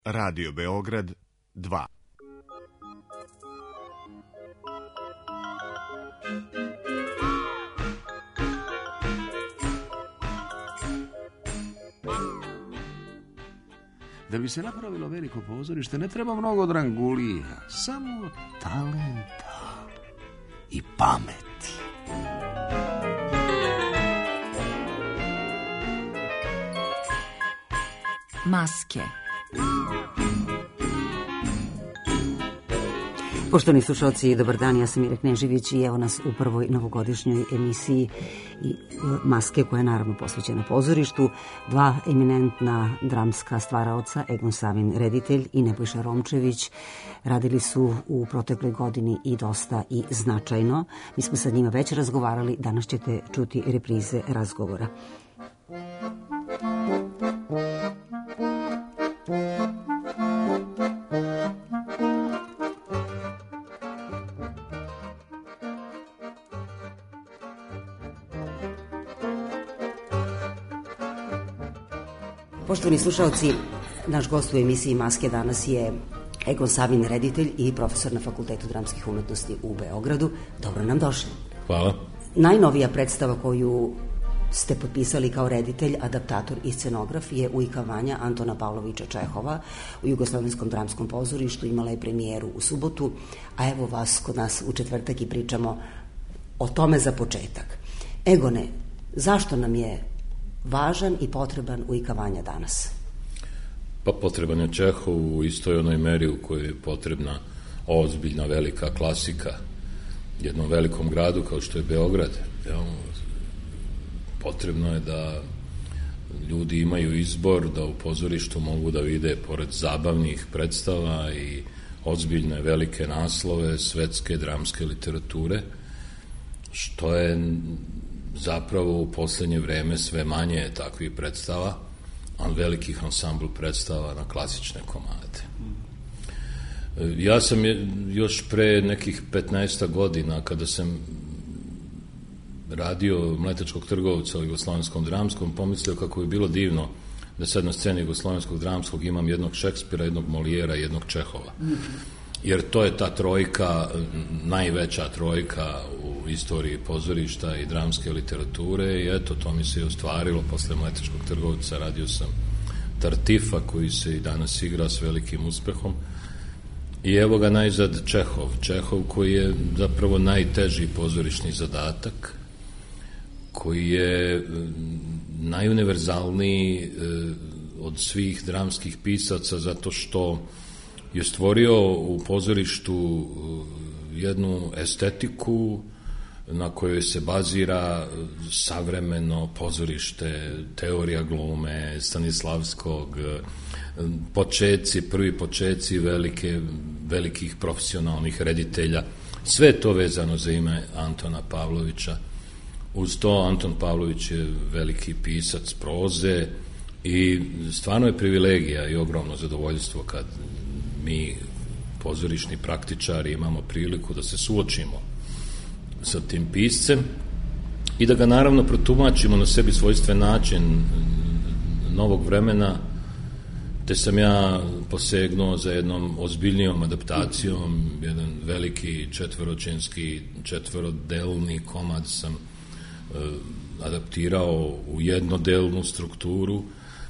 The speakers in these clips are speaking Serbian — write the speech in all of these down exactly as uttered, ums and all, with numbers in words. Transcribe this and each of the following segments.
Radio Beograd dva. Da bi se napravilo veliko pozorište ne treba mnogo drangulija, samo talenta i pameti. Maske. Poštovani slušalci, dobar dan, ja sam Ira Knežević i evo nas u prvoj novogodišnjoj emisiji Maske, koja je naravno posvećena pozorištu. Dva eminentna dramska stvaraoca, Egon Savin, reditelj, i Nebojša Romčević, radili su u protekloj godini i dosta i značajno. Mi smo sa njima već razgovarali, danas ćete čuti reprize razgovora. Poštovani slušalci, naš gost u emisiji Maske danas je Egon Savin, reditelj i profesor na Fakultetu dramskih umetnosti u Beogradu. Dobro nam došli. Hvala. Najnovija predstava koju ste potpisali kao reditelj, adaptator i scenograf je Ujkavanja Antona Pavlovića Čehova u Jugoslovenskom dramskom pozorištu. Imala je premijeru u subotu, a evo vas kod nas u četvrtak i pričamo o tome za početak. Egone, zašto nam je važan i potreban Ujkavanja danas? Pa potreban je Čehov u istoj onoj meri u kojoj je potrebna ozbiljna velika klasika jednom velikom gradu kao što je Beograd. Potrebno je da ljudi imaju izbor, da u pozorištu mogu da vide pored zabavnih predstava i ozbiljne velike naslove svetske dramske literature, što je zapravo u poslednje vreme sve manje takvih predstava, ali velikih ansambl predstava na klasične komade. Ja sam još pre nekih petnaest godina, kada sam radio Mletačkog trgovca u Jugoslovenskom dramskom, pomislio kako bi bilo divno da sad na sceni Jugoslovenskog dramskog imam jednog Šekspira, jednog Molijera i jednog Čehova. Jer to je ta trojka, najveća trojka u istoriji pozorišta i dramske literature, i eto, to mi se je ostvarilo. Posle Mletačkog trgovca radio sam Tartifa, koji se i danas igra s velikim uspehom, i evo ga najzad Čehov. Čehov koji je zapravo najteži pozorišni zadatak, koji je najuniverzalniji od svih dramskih pisaca, zato što je stvorio u pozorištu jednu estetiku na kojoj se bazira savremeno pozorište, teorija glume Stanislavskog, počeci, prvi počeci velike, velikih profesionalnih reditelja. Sve to vezano za ime Antona Pavlovića. Uz to Anton Pavlović je veliki pisac proze i stvarno je privilegija i ogromno zadovoljstvo kad mi, pozorišni praktičari, imamo priliku da se suočimo sa tim piscem i da ga naravno protumačimo na sebi svojstven način novog vremena, te sam ja posegnuo za jednom ozbiljnijom adaptacijom. Jedan veliki četvoročinski, četvorodelni komad sam uh, adaptirao u jednodelnu strukturu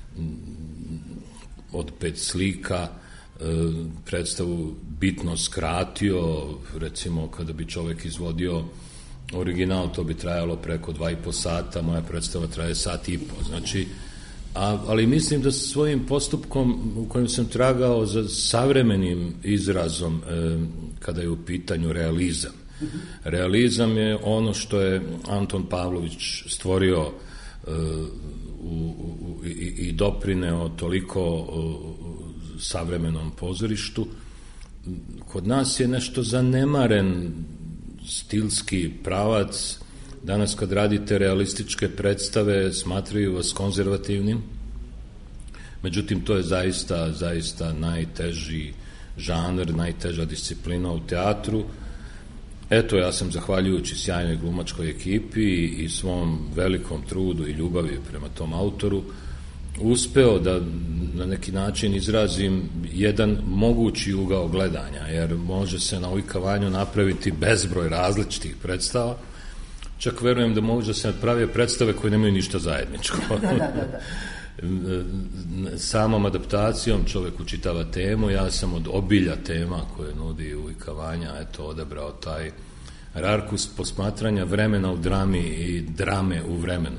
od pet slika, predstavu bitno skratio. Recimo, kada bi čovek izvodio original, to bi trajalo preko dva i po sata, moja predstava traje sat i po. Znači, a, ali mislim da svojim postupkom u kojem sam tragao za savremenim izrazom, e, kada je u pitanju realizam. Realizam je ono što je Anton Pavlović stvorio e, u, u, i, i doprineo toliko o, savremenom pozorištu. Kod nas je nešto zanemaren stilski pravac. Danas kad radite realističke predstave smatraju vas konzervativnim. Međutim, to je zaista, zaista najteži žanr, najteža disciplina u teatru. Eto, ja sam, zahvaljujući sjajnoj glumačkoj ekipi i svom velikom trudu i ljubavi prema tom autoru, uspeo da na neki način izrazim jedan mogući ugao gledanja, jer može se na ujkavanju napraviti bezbroj različitih predstava. Čak verujem da može se napraviti predstave koje nemaju ništa zajedničko. Da, da, da, da. Samom adaptacijom čovjek učitava temu, ja sam od obilja tema koje nudi ujkavanja, eto, odabrao taj rarkus posmatranja vremena u drami i drame u vremenu.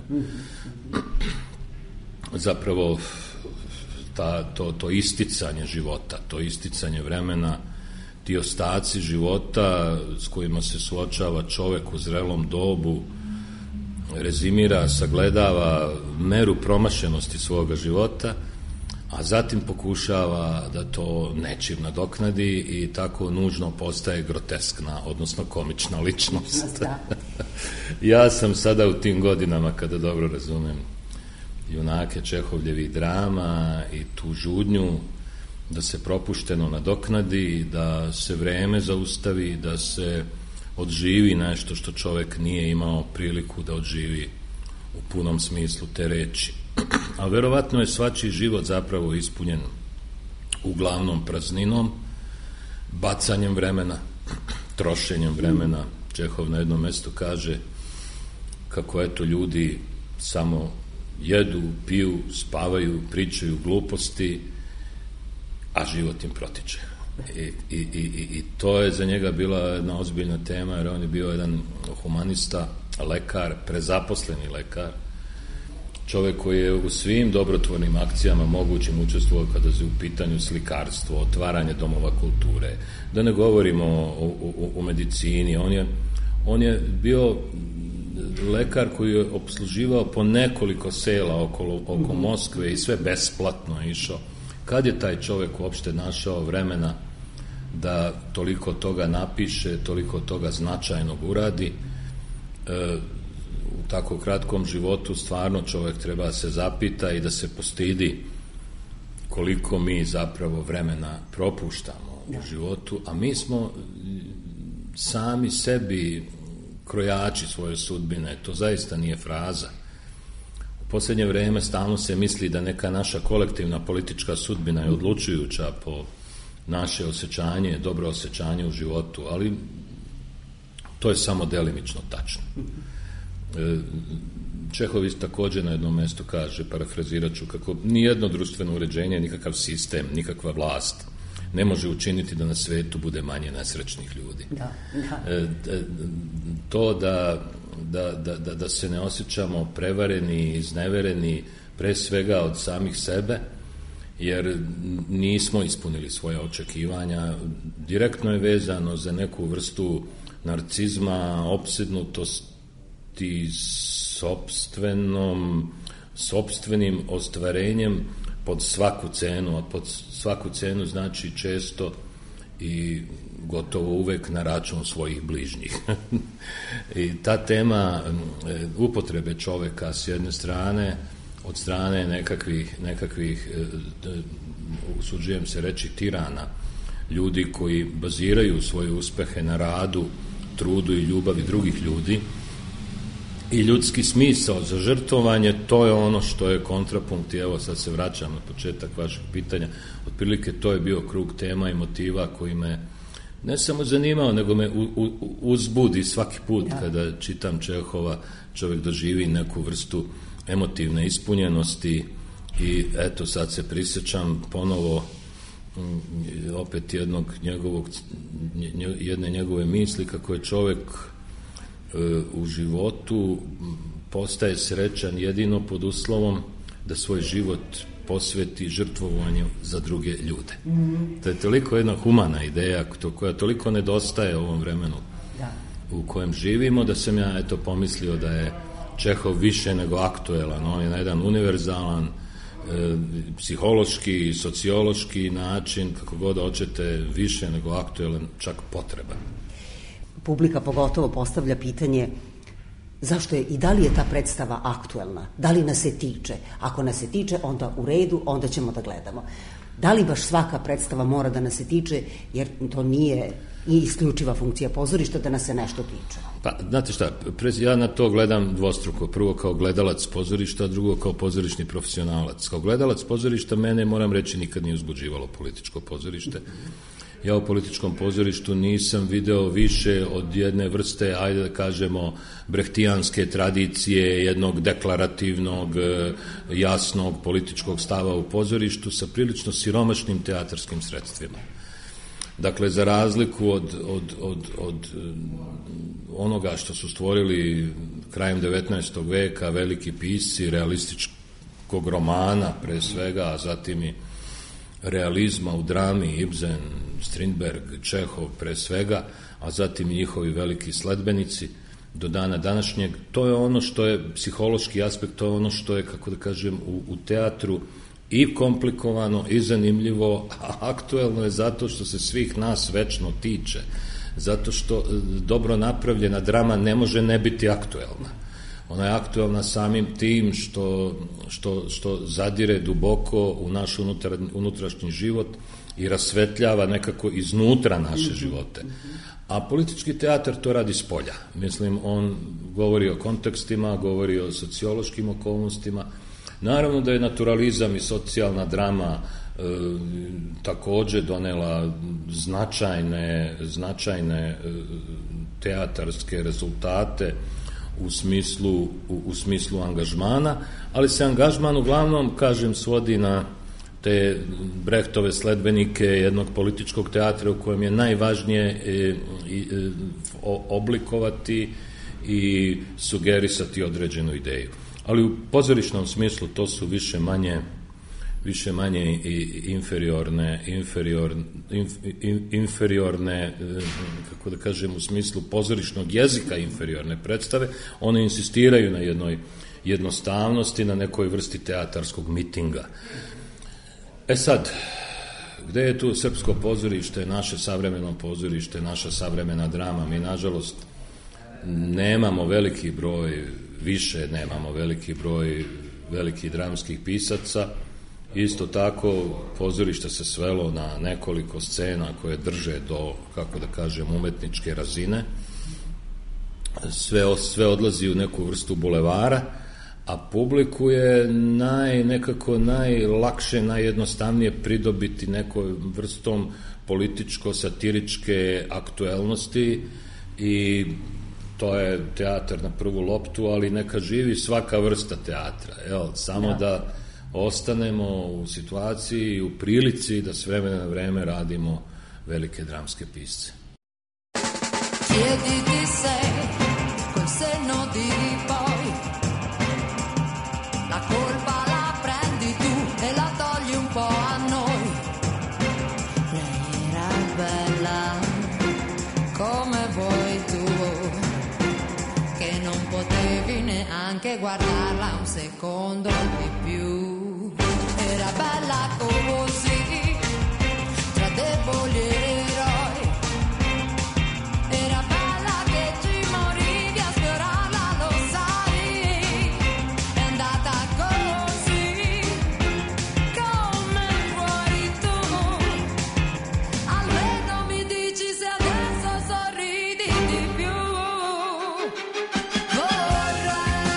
Zapravo ta, to, to isticanje života, to isticanje vremena, ti ostaci života s kojima se suočava čovjek u zrelom dobu, rezimira, sagledava meru promašenosti svoga života, a zatim pokušava da to nečim nadoknadi i tako nužno postaje groteskna, odnosno komična ličnost. Ja sam sada u tim godinama, kada dobro razumem junake Čehovljevih drama i tu žudnju da se propušteno nadoknadi, da se vreme zaustavi, da se odživi nešto što čovjek nije imao priliku da odživi u punom smislu te reči. A verovatno je svačiji život zapravo ispunjen uglavnom prazninom, bacanjem vremena, trošenjem vremena. Čehov na jednom mjestu kaže kako eto ljudi samo jedu, piju, spavaju, pričaju gluposti, a život im protiče. I, i, i, i to je za njega bila jedna ozbiljna tema, jer on je bio jedan humanista, lekar, prezaposleni lekar, čovjek koji je u svim dobrotvornim akcijama mogućim učestvovao kada je u pitanju slikarstvo, otvaranje domova kulture, da ne govorimo o, o, o medicini. On je, on je bio lekar koji je opsluživao po nekoliko sela okolo, oko Moskve i sve besplatno je išao. Kad je taj čovjek uopšte našao vremena da toliko toga napiše, toliko toga značajnog uradi? E, u tako kratkom životu stvarno čovjek treba se zapita i da se postidi koliko mi zapravo vremena propuštamo u životu, a mi smo sami sebi krojači svoje sudbine. To zaista nije fraza. U posljednje vrijeme stalno se misli da neka naša kolektivna politička sudbina je odlučujuća po naše osjećanje, dobro osjećanje u životu, ali to je samo delimično tačno. Čehović također na jednom mjestu kaže, parafrazirat ću, kako nijedno društveno uređenje, nikakav sistem, nikakva vlast ne može učiniti da na svetu bude manje nesrećnih ljudi. Da, da. E, to da, da, da, da se ne osjećamo prevareni, iznevereni, pre svega od samih sebe, jer nismo ispunili svoje očekivanja, direktno je vezano za neku vrstu narcizma, opsednutosti sopstvenom, sopstvenim ostvarenjem pod svaku cenu, a pod svaku cenu znači često i gotovo uvek na račun svojih bližnjih. I ta tema upotrebe čoveka s jedne strane, od strane nekakvih, nekakvih usuđujem se reći, tirana, ljudi koji baziraju svoje uspehe na radu, trudu i ljubavi drugih ljudi, i ljudski smisao za žrtvovanje, to je ono što je kontrapunkt. I evo sad se vraćam na početak vašeg pitanja, otprilike to je bio krug tema i motiva koji me ne samo zanimao, nego me u, u, uzbudi svaki put ja. Kada čitam Čehova, čovjek doživi neku vrstu emotivne ispunjenosti. I eto sad se prisjećam ponovo opet jednog njegovog, jedne njegove misli kako je čovjek u životu postaje srećan jedino pod uslovom da svoj život posveti žrtvovanju za druge ljude. Mm-hmm. To je toliko jedna humana ideja koja toliko nedostaje u ovom vremenu da. U kojem živimo, da sam ja eto pomislio da je Čehov više nego aktuelan. On je na jedan univerzalan e, psihološki, sociološki način, kako god hoćete, više nego aktuelan, čak potreban. Publika pogotovo postavlja pitanje zašto je i da li je ta predstava aktuelna, da li nas se tiče. Ako nas se tiče, onda u redu, onda ćemo da gledamo. Da li baš svaka predstava mora da nas se tiče, jer to nije i isključiva funkcija pozorišta da nas se nešto tiče? Pa, znate šta, ja na to gledam dvostruko. Prvo kao gledalac pozorišta, a drugo kao pozorišni profesionalac. Kao gledalac pozorišta mene, moram reći, nikad nije uzbuđivalo političko pozorište. Ja u političkom pozorištu nisam video više od jedne vrste, ajde da kažemo, brehtijanske tradicije, jednog deklarativnog, jasnog političkog stava u pozorištu sa prilično siromašnim teatarskim sredstvima. Dakle, za razliku od, od, od, od onoga što su stvorili krajem devetnaestog veka veliki pisci realističkog romana pre svega, a zatim i realizma u drami, Ibsen, Strindberg, Čehov pre svega, a zatim i njihovi veliki sledbenici do dana današnjeg, to je ono što je psihološki aspekt, to je ono što je, kako da kažem, u, u teatru i komplikovano i zanimljivo, a aktuelno je zato što se svih nas večno tiče, zato što dobro napravljena drama ne može ne biti aktuelna. Ona je aktuelna samim tim što, što, što zadire duboko u naš unutra, unutrašnji život i rasvetljava nekako iznutra naše živote. A politički teatar to radi s polja. Mislim, on govori o kontekstima, govori o sociološkim okolnostima. Naravno da je naturalizam i socijalna drama e, takođe donela značajne, značajne e, teatarske rezultate u smislu, u, u smislu angažmana, ali se angažman uglavnom, kažem, svodi na te Brechtove sledbenike jednog političkog teatra u kojem je najvažnije e, e, oblikovati i sugerisati određenu ideju. Ali u pozorišnom smislu to su više manje više manje inferiorne inferior, inf, inferiorne kako da kažem u smislu pozorišnog jezika inferiorne predstave. One insistiraju na jednoj jednostavnosti, na nekoj vrsti teatarskog mitinga. E sad, gde je tu srpsko pozorište, naše savremeno pozorište, naša savremena drama? Mi, nažalost, nemamo veliki broj, više nemamo veliki broj velikih dramskih pisaca. Isto tako, pozorište se svelo na nekoliko scena koje drže do, kako da kažem, umetničke razine. Sve, sve odlazi u neku vrstu bulevara, a publiku je naj, nekako najlakše, najjednostavnije pridobiti nekoj vrstom političko-satiričke aktuelnosti i to je teatar na prvu loptu, ali neka živi svaka vrsta teatra. Jel? Samo ja. Da ostanemo u situaciji i u prilici da s vremena na vreme radimo velike dramske pisce. Chiediti se col senno di poi la colpa la prendi tu e la togli un po' a noi. Lei era bella come vuoi tu, che non potevi neanche guardarla un secondo di più. Era bella così, tra deboli eroi. Era bella che ci morivi a sfiorarla, lo sai. È andata così, come vuoi tu. Almeno mi dici se adesso sorridi di più.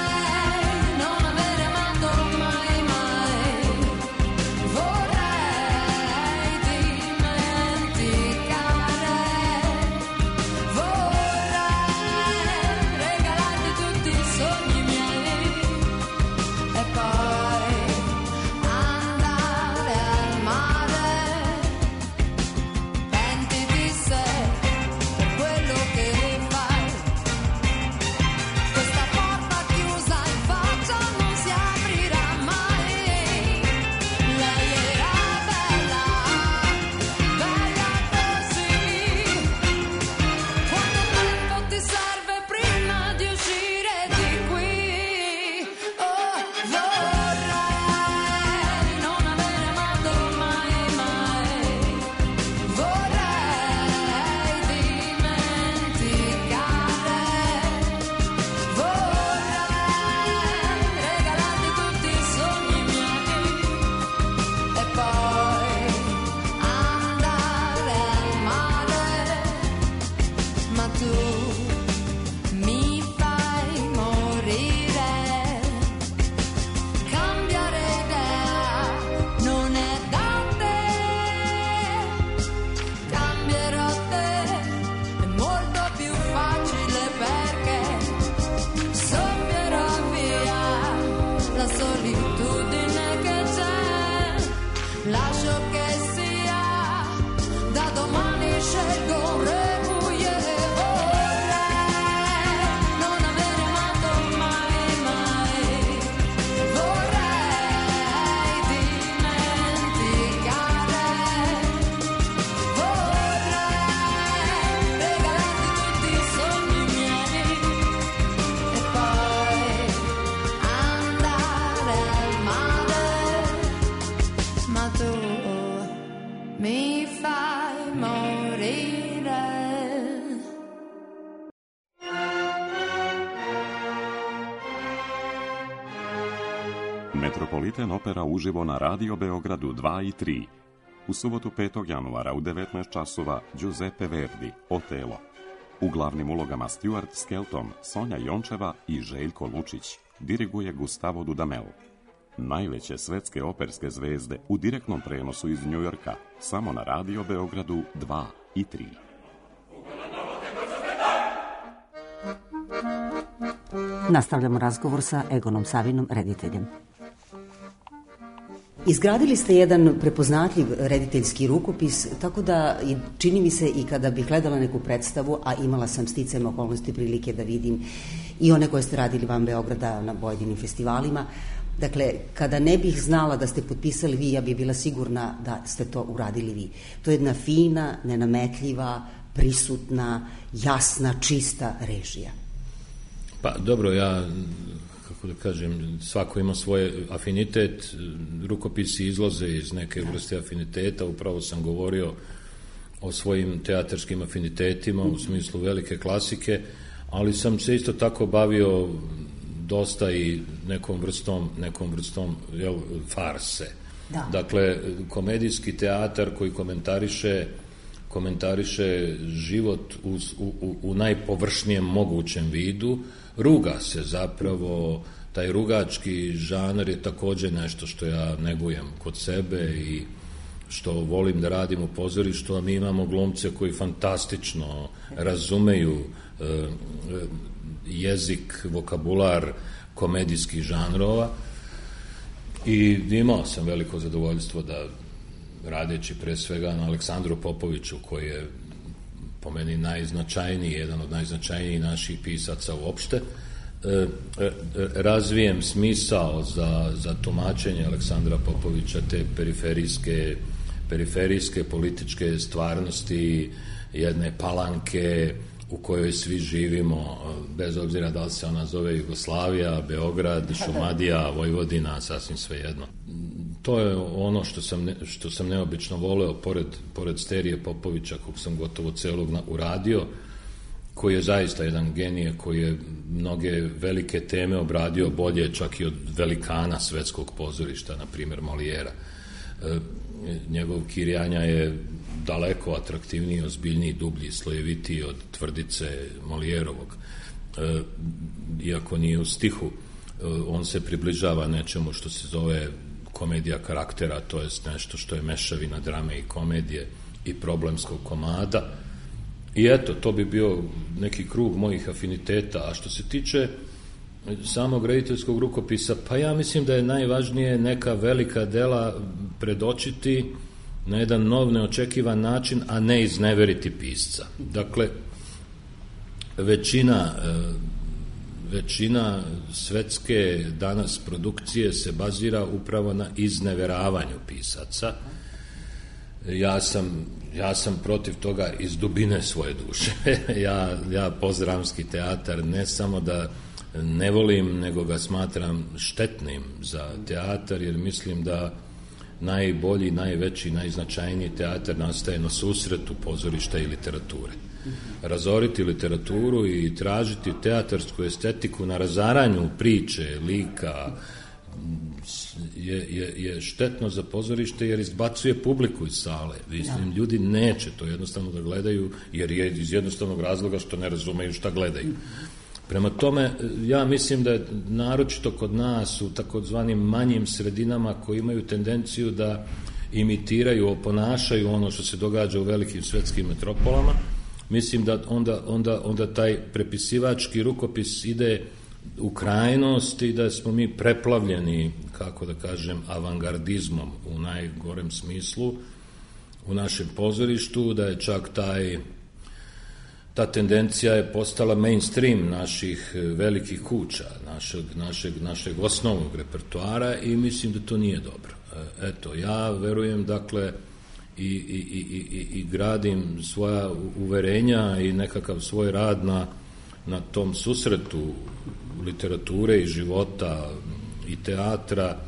Vorrei non aver amato mai mai. Vorrei mi fai morire. Metropolitan opera uživo na Radio Beogradu dva i tri. U subotu petog januara u devetnaest časova Giuseppe Verdi, Otelo. U glavnim ulogama Stuart Skelton, Sonja Jončeva i Željko Lučić. Diriguje Gustavo Dudamel. Najveće svetske operske zvezde u direktnom prenosu iz Njujorka, samo na Radio Beogradu dva i tri. Nastavljamo razgovor sa Egonom Savinom, rediteljem. Izgradili ste jedan prepoznatljiv rediteljski rukopis, tako da čini mi se i kada bih gledala neku predstavu, a imala sam sticajem okolnosti prilike da vidim i one koje ste radili van Beograda na pojedinim festivalima, dakle, kada ne bih znala da ste potpisali vi, ja bih bila sigurna da ste to uradili vi. To je jedna fina, nenametljiva, prisutna, jasna, čista režija. Pa dobro, ja, kako da kažem, svako ima svoj afinitet, rukopisi izlaze iz neke vrste afiniteta, upravo sam govorio o svojim teatarskim afinitetima u smislu velike klasike, ali sam se isto tako bavio dosta i nekom vrstom, nekom vrstom jel, farse. Da. Dakle, komedijski teatar koji komentariše komentariše život u, u, u najpovršnijem mogućem vidu, ruga se zapravo, taj rugački žanr je također nešto što ja negujem kod sebe i što volim da radim u pozorištu, a mi imamo glumce koji fantastično razumeju e, jezik, vokabular komedijskih žanrova i imao sam veliko zadovoljstvo da radeći pre svega na Aleksandru Popoviću, koji je po meni najznačajniji, jedan od najznačajnijih naših pisaca uopšte, e, e, razvijem smisao za, za tumačenje Aleksandra Popovića, te periferijske, periferijske političke stvarnosti jedne Palanke u kojoj svi živimo, bez obzira da li se ona zove Jugoslavija, Beograd, Šumadija, Vojvodina, sasvim svejedno. To je ono što sam, ne, što sam neobično voleo, pored, pored Sterije Popovića, kog sam gotovo celog uradio, koji je zaista jedan genije, koji je mnoge velike teme obradio bolje čak i od velikana svetskog pozorišta, na primjer Molijera. E, njegov Kirjanja je daleko atraktivniji, ozbiljniji, dublji, slojevitiji od tvrdice Molijerovog. E, iako nije u stihu, e, on se približava nečemu što se zove komedija karaktera, to je nešto što je mešavina drame i komedije i problemskog komada. I eto, to bi bio neki krug mojih afiniteta. A što se tiče samog rediteljskog rukopisa, pa ja mislim da je najvažnije neka velika dela predočiti na jedan nov, neočekivan način, a ne izneveriti pisca. Dakle, većina većina svetske danas produkcije se bazira upravo na izneveravanju pisaca. Ja sam, ja sam protiv toga iz dubine svoje duše. ja, ja pozdravski teatar ne samo da ne volim, nego ga smatram štetnim za teatar, jer mislim da najbolji, najveći, najznačajniji teatar nastaje na susretu pozorišta i literature. Razoriti literaturu i tražiti teatarsku estetiku na razaranju priče, lika je, je, je štetno za pozorište, jer izbacuje publiku iz sale. Mislim, ljudi neće to jednostavno da gledaju, jer je iz jednostavnog razloga što ne razumeju šta gledaju. Prema tome, ja mislim da je naročito kod nas u takozvanim manjim sredinama koji imaju tendenciju da imitiraju, oponašaju ono što se događa u velikim svetskim metropolama, mislim da onda, onda, onda taj prepisivački rukopis ide u krajnost i da smo mi preplavljeni, kako da kažem, avangardizmom u najgorem smislu u našem pozorištu, da je čak taj ta tendencija je postala mainstream naših velikih kuća, našeg, našeg, našeg osnovnog repertoara i mislim da to nije dobro. Eto, ja verujem, dakle, i, i, i, i, i gradim svoja uverenja i nekakav svoj rad na, na tom susretu literature i života i teatra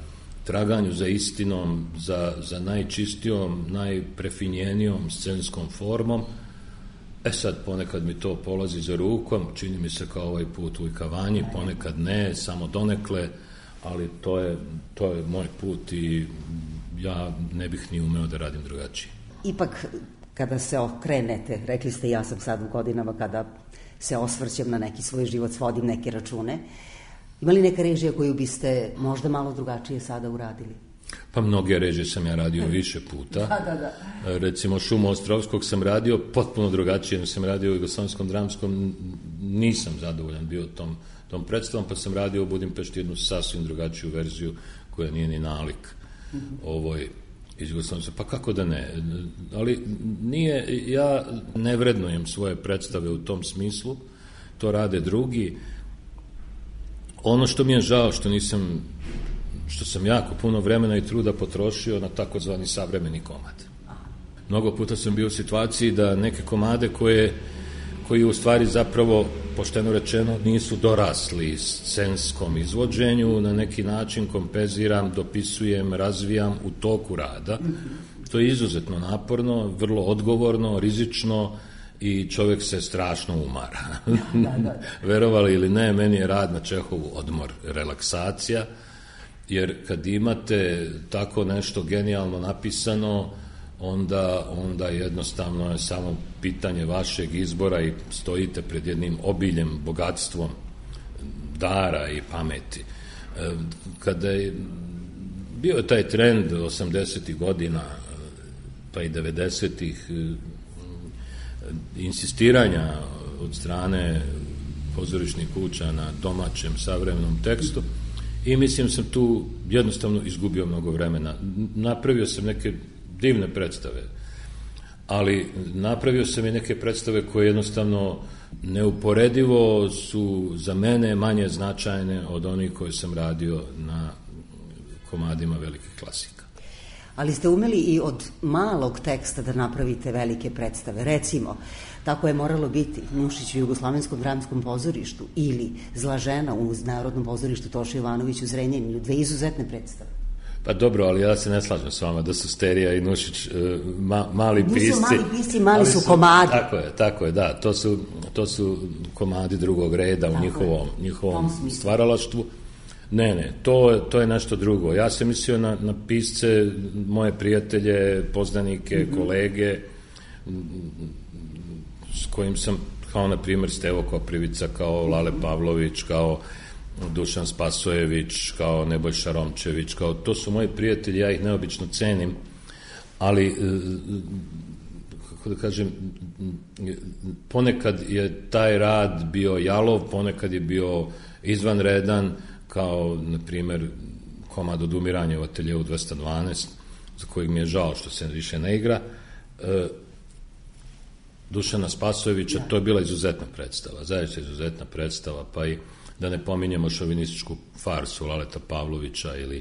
traganju za istinom, za, za najčistijom, najprefinjenijom scenskom formom. E sad, ponekad mi to polazi za rukom, čini mi se kao ovaj put u Ikavanji, ponekad ne, samo donekle, ali to je, to je moj put i ja ne bih ni umeo da radim drugačije. Ipak, kada se okrenete, rekli ste ja sam sad u godinama kada se osvrćem na neki svoj život, svodim neke račune, ima li neka režija koju biste možda malo drugačije sada uradili? Pa mnoge režije sam ja radio više puta. Da, da, da. Recimo Šumu Ostrovskog sam radio potpuno drugačije, sam radio u Jugoslavenskom dramskom, nisam zadovoljan bio tom, tom predstavom, pa sam radio u Budimpešti jednu sasvim drugačiju verziju koja nije ni nalik mm-hmm. ovoj iz Jugoslavstva. Pa kako da ne? Ali nije, ja ne vrednujem svoje predstave u tom smislu, to rade drugi. Ono što mi je žao, što nisam, što sam jako puno vremena i truda potrošio na takozvani savremeni komad. Mnogo puta sam bio u situaciji da neke komade koje, koji u stvari zapravo, pošteno rečeno, nisu dorasli scenskom izvođenju, na neki način kompenziram, dopisujem, razvijam u toku rada. To je izuzetno naporno, vrlo odgovorno, rizično i čovjek se strašno umara. Da, da, da. Verovali ili ne, meni je rad na Čehovu odmor, relaksacija, jer kad imate tako nešto genijalno napisano, onda, onda jednostavno je samo pitanje vašeg izbora i stojite pred jednim obiljem, bogatstvom dara i pameti. Kada je bio taj trend osamdesetih godina, pa i devedesetih, insistiranja od strane pozorišnih kuća na domaćem savremenom tekstu, i mislim sam tu jednostavno izgubio mnogo vremena. Napravio sam neke divne predstave, ali napravio sam i neke predstave koje jednostavno neuporedivo su za mene manje značajne od onih koje sam radio na komadima velikih klasika. Ali ste umeli i od malog teksta da napravite velike predstave. Recimo, tako je moralo biti Nušić u Jugoslavenskom dramskom pozorištu ili Zla žena u Narodnom pozorištu Toša Jovanović u Zrenjaninu, dve izuzetne predstave. Pa dobro, ali ja se ne slažem s vama da su Sterija i Nušić ma, mali pisci. Nisu mali pisci, mali su komadi. Tako je, tako je, da. To su, to su komadi drugog reda tako u njihovom, njihovom stvaralaštvu. Ne, ne, to, to je nešto drugo. Ja sam mislio na, na pisce, moje prijatelje, poznanike, mm-hmm. kolege, s kojim sam, kao na primjer Stevo Koprivica, kao Lale Pavlović, kao Dušan Spasojević, kao Nebojša Romčević, kao, to su moji prijatelji, ja ih neobično cenim, ali, kako da kažem, ponekad je taj rad bio jalov, ponekad je bio izvanredan, kao, na primjer, komad Odumiranje u ateljeu dvesta dvanaest, za kojeg mi je žao što se više ne igra, e, Dušana Spasojevića, to je bila izuzetna predstava, zaista izuzetna predstava, pa i da ne pominjemo šovinističku farsu Laleta Pavlovića ili e,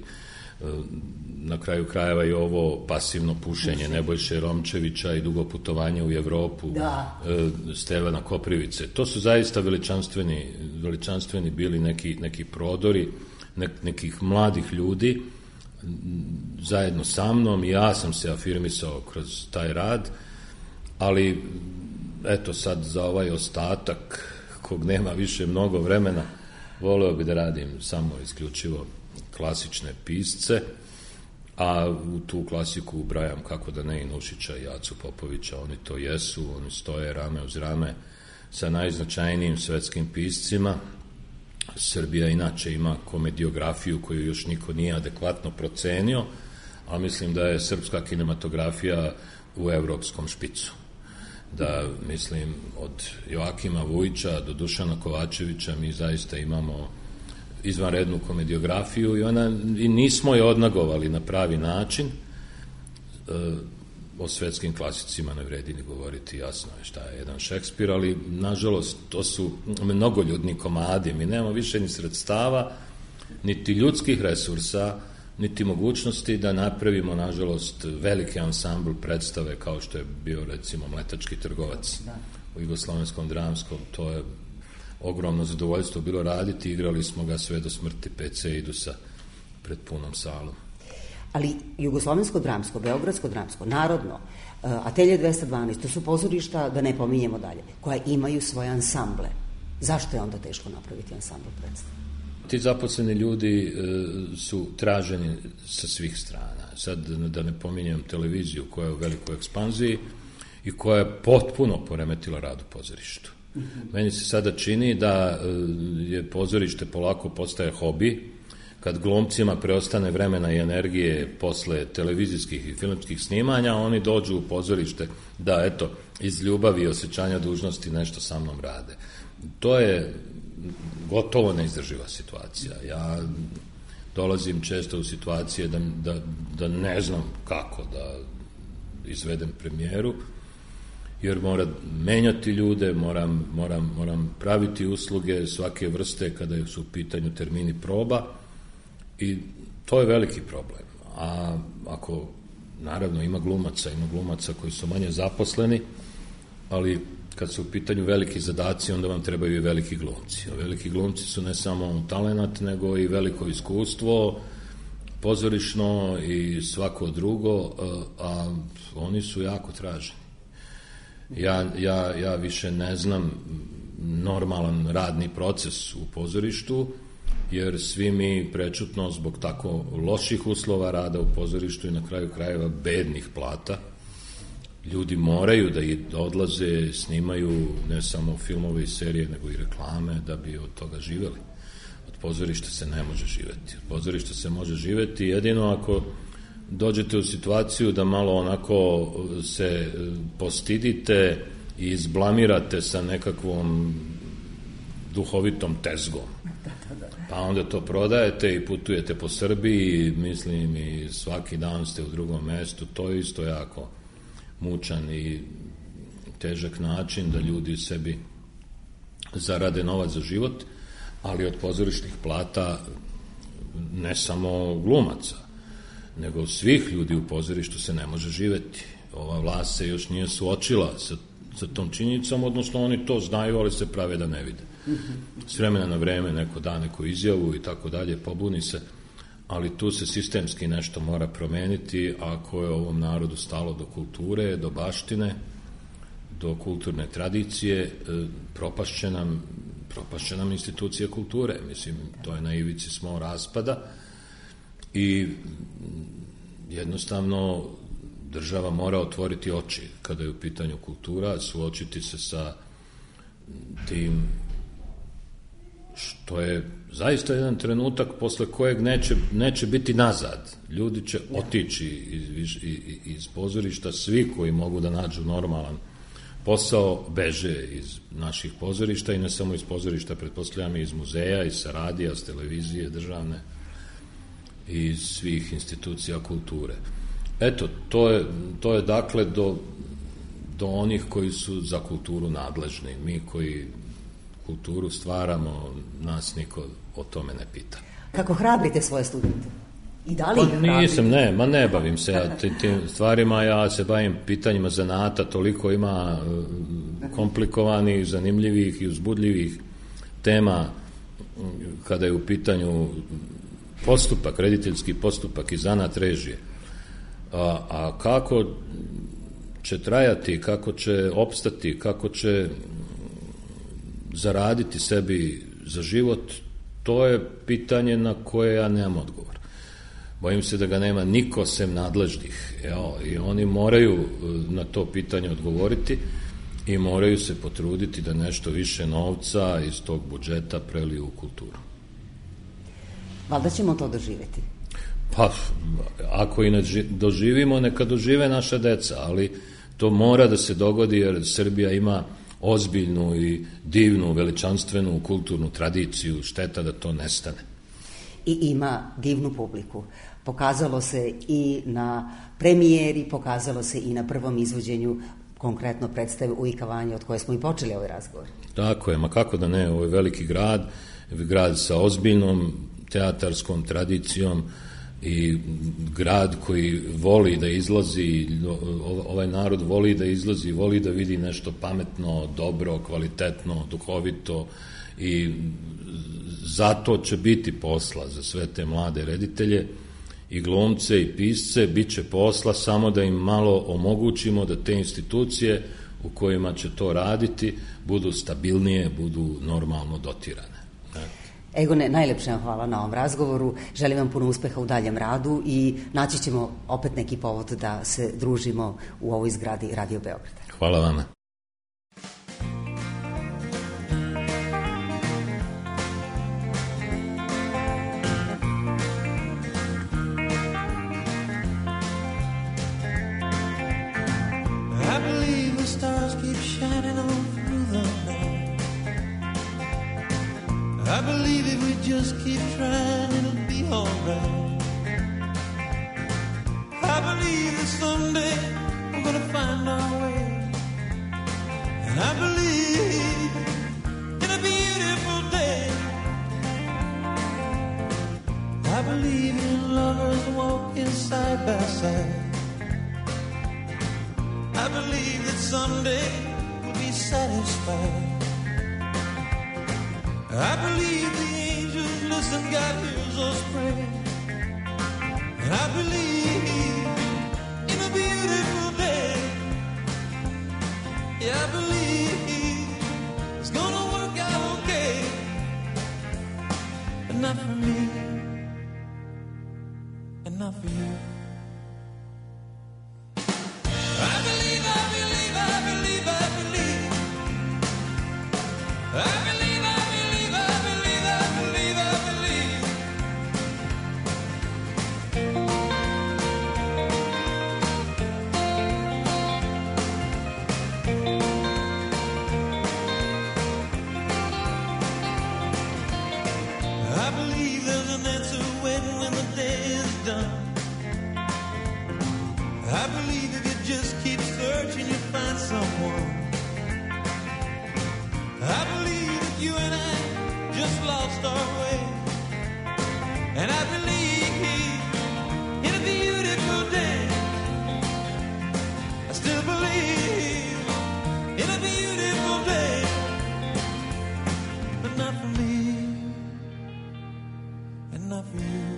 na kraju krajeva i ovo pasivno pušenje Nebojše Romčevića i Dugo putovanje u Evropu da. e, Stevana Koprivice. To su zaista veličanstveni, veličanstveni bili neki, neki prodori ne, nekih mladih ljudi zajedno sa mnom i ja sam se afirmisao kroz taj rad, ali eto sad za ovaj ostatak kog nema više mnogo vremena, voleo bi da radim samo isključivo klasične pisce, a u tu klasiku ubrajam, kako da ne, i Nušića i Jacu Popovića, oni to jesu, oni stoje rame uz rame sa najznačajnijim svetskim piscima. Srbija inače ima komediografiju koju još niko nije adekvatno procenio, a mislim da je srpska kinematografija u evropskom špicu. Da, mislim, od Joakima Vujića do Dušana Kovačevića mi zaista imamo izvanrednu komediografiju i ona, i nismo je odnagovali na pravi način. E, o svetskim klasicima ne vredi ni govoriti, jasno je šta je jedan Šekspir, ali nažalost to su mnogoljudni komadi, mi nemamo više ni sredstava, niti ljudskih resursa, niti mogućnosti da napravimo, nažalost, veliki ansambl predstave kao što je bio, recimo, Mletački trgovac u Jugoslavenskom dramskom. To je ogromno zadovoljstvo bilo raditi, igrali smo ga sve do smrti P C Idusa pred punom salom. Ali Jugoslovensko dramsko, Beogradsko dramsko, Narodno, Atelje dvesta dvanaest, to su pozorišta, da ne pominjemo dalje, koja imaju svoje ansamble. Zašto je onda teško napraviti ansambl predstave? Ti zaposleni ljudi e, su traženi sa svih strana. Sad da ne pominjem televiziju koja je u velikoj ekspanziji i koja je potpuno poremetila rad u pozorištu. Mm-hmm. Meni se sada čini da e, je pozorište polako postaje hobi, kad glumcima preostane vremena i energije posle televizijskih i filmskih snimanja, oni dođu u pozorište da, eto, iz ljubavi i osjećanja dužnosti nešto sa mnom rade. To je gotovo neizdrživa situacija. Ja dolazim često u situacije da, da, da ne znam kako da izvedem premijeru, jer moram menjati ljude, moram, moram, moram praviti usluge svake vrste kada su u pitanju termini proba i to je veliki problem. A ako, naravno, ima glumaca, ima glumaca koji su manje zaposleni, ali kad su u pitanju veliki zadaci, onda vam trebaju i veliki glumci. A veliki glumci su ne samo talenat, nego i veliko iskustvo, pozorišno i svako drugo, a oni su jako traženi. Ja, ja, ja više ne znam normalan radni proces u pozorištu, jer svi mi prečutno zbog tako loših uslova rada u pozorištu i na kraju krajeva bednih plata, ljudi moraju da odlaze, snimaju ne samo filmove i serije, nego i reklame da bi od toga živeli. Od pozorišta se ne može živeti. Od pozorišta se može živeti jedino ako dođete u situaciju da malo onako se postidite i izblamirate sa nekakvom duhovitom tezgom. Pa onda to prodajete i putujete po Srbiji, mislim, i svaki dan ste u drugom mestu. To je isto jako mučan i težak način da ljudi sebi zarade novac za život, ali od pozorišnih plata ne samo glumaca, nego svih ljudi u pozorištu se ne može živeti. Ova vlast se još nije suočila sa, sa tom činjenicom, odnosno oni to znaju, ali se prave da ne vide. S vremena na vreme neko da neku izjavu i tako dalje, pobuni se, ali tu se sistemski nešto mora promeniti ako je ovom narodu stalo do kulture, do baštine, do kulturne tradicije, propašće nam, propašće nam institucije kulture. Mislim, to je na ivici smo raspada i jednostavno država mora otvoriti oči kada je u pitanju kultura, suočiti se sa tim što je zaista jedan trenutak posle kojeg neće, neće biti nazad. Ljudi će otići iz, iz, iz pozorišta, svi koji mogu da nađu normalan posao beže iz naših pozorišta i ne samo iz pozorišta, pretpostavljam i iz muzeja, iz radija, iz televizije državne i iz svih institucija kulture. Eto, to je, to je dakle do, do onih koji su za kulturu nadležni. Mi koji kulturu stvaramo, nas niko o tome ne pita. Kako hrabrite svoje studente? I da li ih hrabrite? Pa nisam, ne, ma ne bavim se ja tim stvarima, ja se bavim pitanjima zanata, toliko ima komplikovanih, zanimljivih i uzbudljivih tema kada je u pitanju postupak, rediteljski postupak i zanat režije. A, a kako će trajati, kako će opstati, kako će zaraditi sebi za život, to je pitanje na koje ja nemam odgovor. Bojim se da ga nema niko sem nadležnih. Evo, i oni moraju na to pitanje odgovoriti i moraju se potruditi da nešto više novca iz tog budžeta preliju u kulturu. Valjda ćemo to doživjeti. Pa, ako i ne doživimo, neka dožive naša deca, ali to mora da se dogodi jer Srbija ima ozbiljnu i divnu, veličanstvenu kulturnu tradiciju, šteta da to nestane. I ima divnu publiku. Pokazalo se i na premijeri, pokazalo se i na prvom izvođenju konkretno predstave u Ikavanje, od koje smo i počeli ovaj razgovor. Tako je, ma kako da ne, ovo je veliki grad, grad sa ozbiljnom teatarskom tradicijom i grad koji voli da izlazi, ovaj narod voli da izlazi, voli da vidi nešto pametno, dobro, kvalitetno, duhovito i zato će biti posla za sve te mlade reditelje i glumce i pisce, bit će posla samo da im malo omogućimo da te institucije u kojima će to raditi budu stabilnije, budu normalno dotirane. Egone, najlepše vam hvala na ovom razgovoru, želim vam puno uspeha u daljem radu i naći ćemo opet neki povod da se družimo u ovoj zgradi Radio Beograda. Hvala vama. I believe if we just keep trying, it'll be alright. I believe that someday we're gonna find our way. And I believe in a beautiful day. I believe in lovers walking side by side. I believe that someday we'll be satisfied. I believe the angels listen, God hears us pray. And I believe in a beautiful day. Yeah, I believe it's gonna work out okay. But not for me, and not for you. I believe, I believe, I believe, I believe. I believe. I believe if you just keep searching, you find someone. I believe that you and I just lost our way. And I believe in a beautiful day. I still believe in a beautiful day. But not for me, and not for you.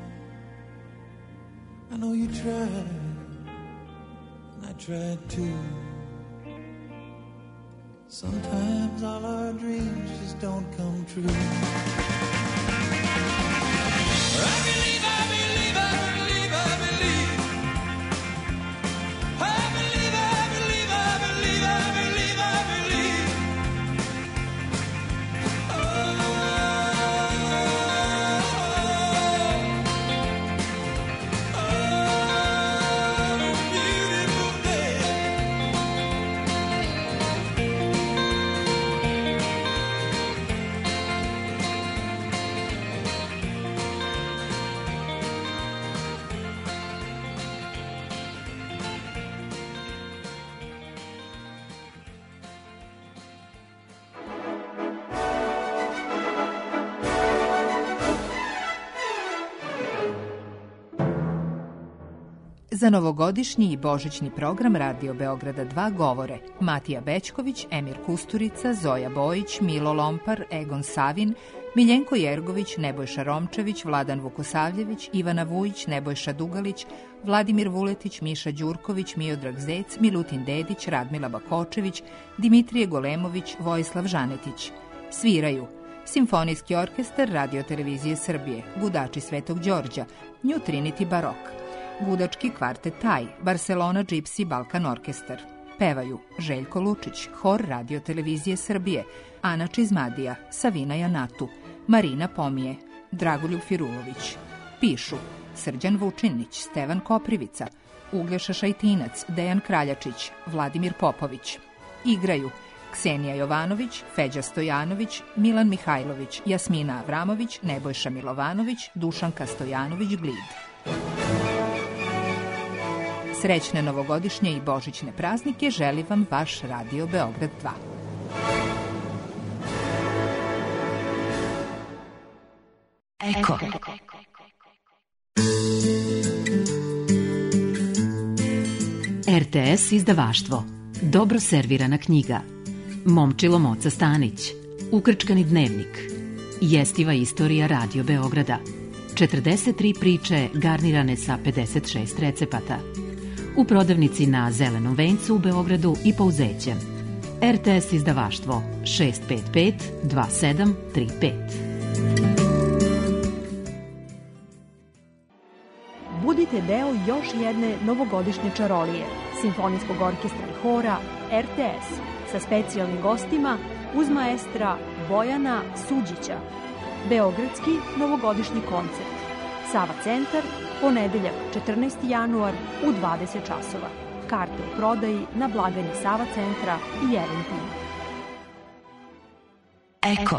I know you tried. I tried to. Sometimes all our dreams just don't come true. I believe, I believe, I believe, I believe. I believe, I believe, I believe, I believe, I believe. Oh, Za novogodišnji i božićni program Radio Beograda dva govore Matija Bećković, Emir Kusturica, Zoja Bojić, Milo Lompar, Egon Savin, Miljenko Jergović, Nebojša Romčević, Vladan Vukosavljević, Ivana Vujić, Nebojša Dugalić, Vladimir Vuletić, Miša Đurković, Miodrag Zec, Milutin Dedić, Radmila Bakočević, Dimitrije Golemović, Vojislav Žanetić. Sviraju Simfonijski orkestar Radio Televizije Srbije, Gudači Svetog Đorđa, New Trinity Barok, Gudački kvartet Taj, Barcelona Gypsy Balkan Orkestar. Pevaju Željko Lučić, Hor Radio Televizije Srbije, Ana Čizmadija, Savina Janatu, Marina Pomije, Dragoljub Firulović. Pišu Srđan Vučinić, Stevan Koprivica, Uglješa Šajtinac, Dejan Kraljačić, Vladimir Popović. Igraju Ksenija Jovanović, Feđa Stojanović, Milan Mihajlović, Jasmina Avramović, Nebojša Milovanović, Dušanka Stojanović Glid. Srećne novogodišnje i božićne praznike želi vam vaš Radio Beograd dva. Eko. R T S izdavaštvo. Dobro servirana knjiga. Momčilo Moca Stanić. Ukrčkani dnevnik. Jestiva istorija Radio Beograda. četrdeset tri priče garnirane sa pedeset šest recepata. U prodavnici na Zelenom vencu u Beogradu i Pouzećem. R T S izdavaštvo šest pet pet dva sedam tri pet. Budite deo još jedne novogodišnje čarolije Simfonijskog orkestra i hora R T S sa specijalnim gostima uz maestra Bojana Suđića. Beogradski novogodišnji koncert. Sava centar, ponedeljak četrnaesti januar u dvadeset časova. Karte u prodaji na blagajni Sava centra i Eventim. Eko.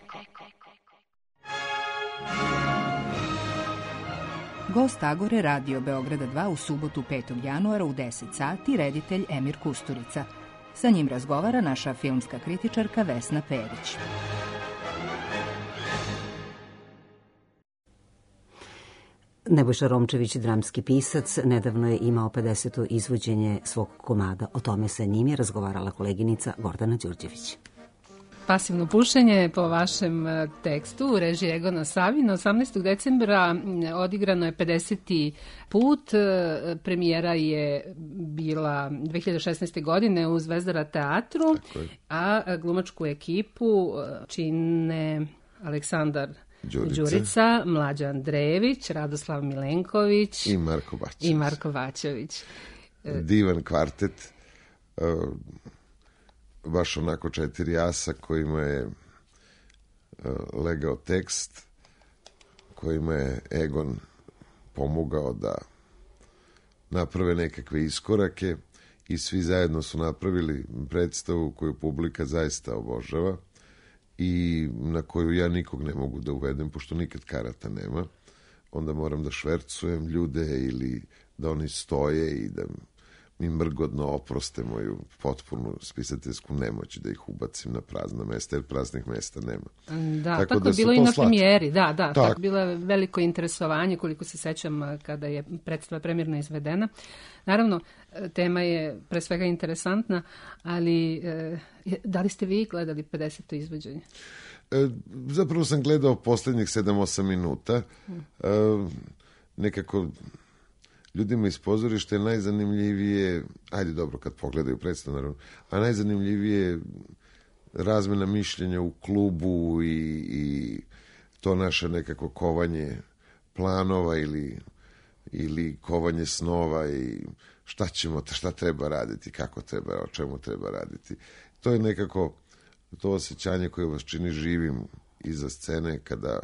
Gost Agore Radio Beograda dva u subotu petog januara u deset sati, reditelj Emir Kusturica. Sa njim razgovara naša filmska kritičarka Vesna Perić. Nebojša Romčević, dramski pisac, nedavno je imao pedeseto izvođenje svog komada. O tome sa njim je razgovarala koleginica Gordana Đurđević. Pasivno pušenje po vašem tekstu u režiji Egona Savina osamnaestog decembra odigrano je pedeseti put. Premijera je bila dve hiljade šesnaeste. godine u Zvezdara teatru, a glumačku ekipu čine Aleksandar Đurica, Đurica Mlađa Andrejević, Radoslav Milenković i Marko Bačević. I Marko Bačević. Divan kvartet, baš onako četiri asa kojima je legao tekst, kojima je Egon pomogao da naprave nekakve iskorake i svi zajedno su napravili predstavu koju publika zaista obožava i na koju ja nikog ne mogu da uvedem, pošto nikad karata nema. Onda moram da švercujem ljude ili da oni stoje i da mi mrgodno oproste moju potpunu spisateljsku nemoć da ih ubacim na prazna mesta, jer praznih mesta nema. Da, tako, tako da je bilo i na premijeri. Da, da, tako. Bilo je veliko interesovanje, koliko se sećam kada je predstava premijerno izvedena. Naravno, tema je pre svega interesantna, ali da li ste vi gledali pedeseto izvođenje? E, zapravo sam gledao poslednjih sedam osam minuta. E, nekako ljudima iz pozorišta je najzanimljivije, ajde dobro kad pogledaju predstavu, naravno, a najzanimljivije je razmena mišljenja u klubu i, i to naše nekako kovanje planova ili, ili kovanje snova i šta ćemo, šta treba raditi, kako treba, o čemu treba raditi. To je nekako to osjećanje koje vas čini živim iza scene kada